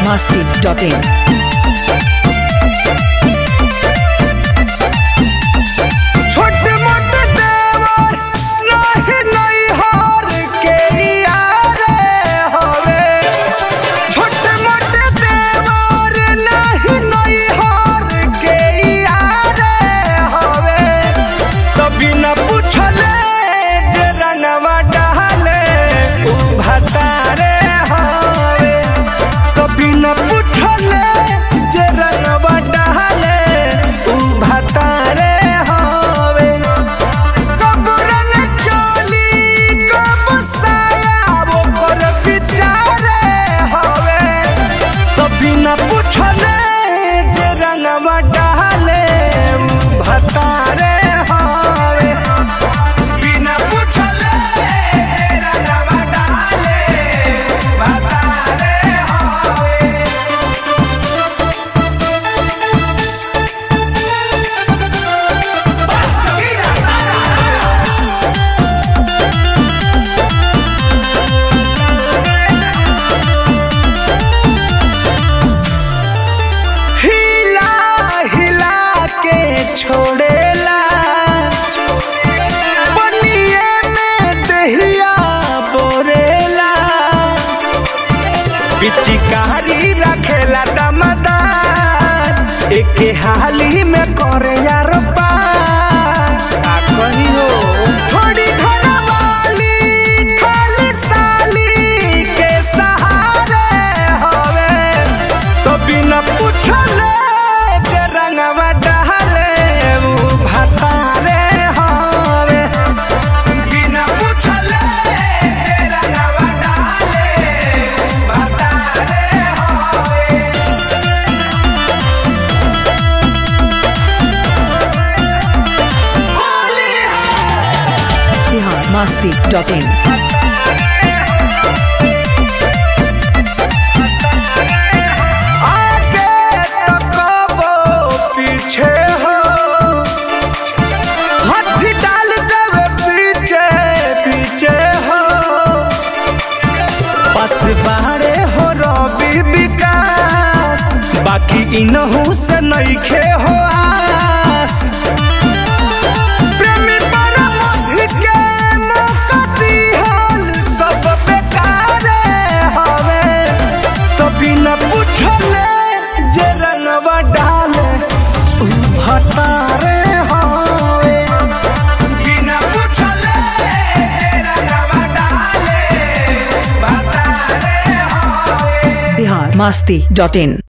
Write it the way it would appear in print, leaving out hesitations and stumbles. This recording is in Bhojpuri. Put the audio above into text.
biharmasti.in छोड़ेला बनिए में दहिया बोरेला पिचकारी रखेला दमदार एक हाली में करे यार पार कही हो थोड़ी घरवाली खाली साली के सहारे हवे तो बिना पूछले के रंगवा biharmasti.in बारे हो रवि विकास बाकी इनहू से नइखे हो आस प्रेमी परमधि के मुकती हाल सब बेकार हवे तो बिना पूछले जे रंगवा डाले उ भतारे हवे बिना पूछले जे रंगवा डाले biharmasti.in